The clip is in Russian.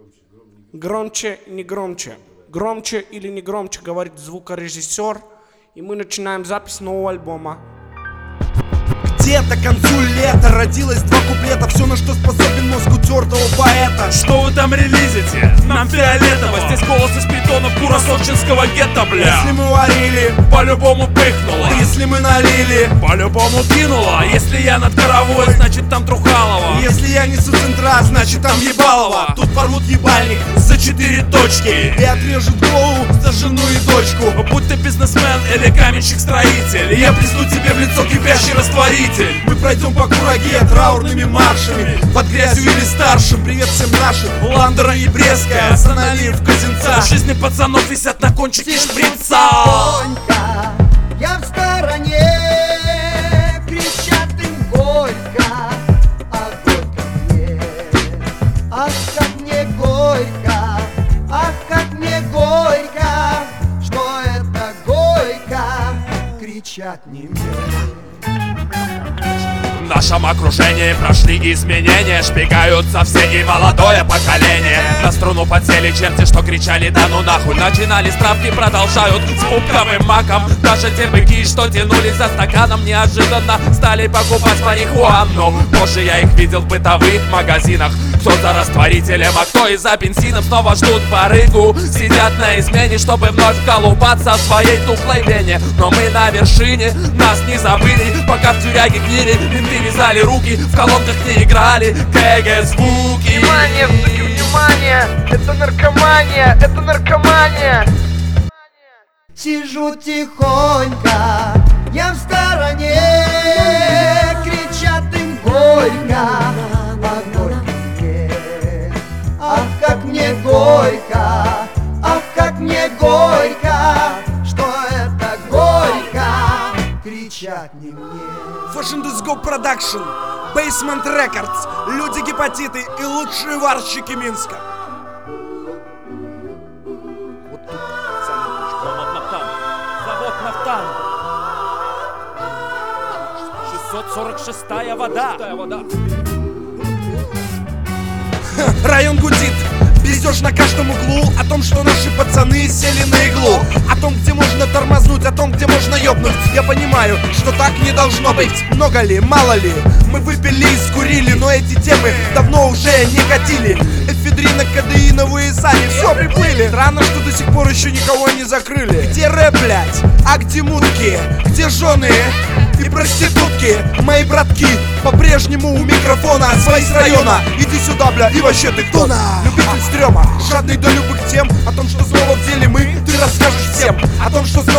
Громче, не громче. Громче или не громче, говорит звукорежиссер. И мы начинаем запись нового альбома. Где-то к концу лета родилось два куплета. Все, на что способен мозг утертого поэта. Что вы там релизите? Нам фиолетово. Здесь голос из притонов Курасовчинского гетто, бля. Если мы варили, по-любому пыхнуло. если мы налили, По-любому кинуло. Если я над Коровой, значит там Трухалова. если я несу центра, значит там ебалово. Тут порвут ебальник За 4 точки. и отрежут голову за жену и дочку. Будь ты бизнесмен или каменщик-строитель, я плесну тебе в лицо кипящий растворитель. Мы пройдем по кураге траурными маршами, под грязью или старшим. Привет всем нашим, Ландера и Брестская, Саналиев, Козинца. Жизни пацанов висят на кончике шприца. Тихонько, я в стороне, кричат им горько, а горько мне, ах, как мне горько, ах, как мне горько, что это горько, кричат не мне. В нашем окружении прошли изменения, шпигаются все и молодое поколение. На струну подсели черти, что кричали да ну нахуй. Начинали с травки, продолжают с пупковым маком. Даже те быки, что тянулись за стаканом, неожиданно стали покупать марихуану. Позже я их видел в бытовых магазинах. Кто за растворителем, а кто из-за бензином. Снова ждут барыгу, сидят на измене, чтобы вновь колупаться в своей тухлой вене. Но мы на вершине, нас не забыли, пока в тюряге гнили. Менты вязали руки, в колонках не играли КГ звуки. Внимание, внимание, это наркомания, это наркомания. Сижу тихонько, я в стороне, кричат им горько, а горько мне, ах, как мне горько, ах, как мне горько, что это горько, кричат не мне. Fashion Disco Production, Basement Records, Люди Гепатиты и лучшие варщики Минска. Вот тут самая точка. Завод Нафтан. 646-я вода. Район гудит, везешь на каждом углу о том, что наши пацаны сели на иглу, о том, где можно тормознуть, о том, где можно ёбнуть. Я понимаю, что так не должно быть. Много ли, мало ли, мы выпили и скурили, но эти темы давно уже не катили. Эфедринно-кадеиновые сани все приплыли. Странно, что до сих пор еще никого не закрыли. Где рэп, блять? А где мутки? Где жены и проститутки? Мои братки по-прежнему у микрофона, свои с района. Иди сюда, бля, и вообще ты кто? Любитель стрёма, жадный до любых тем. О том, что снова в деле мы, ты расскажешь всем. О том, что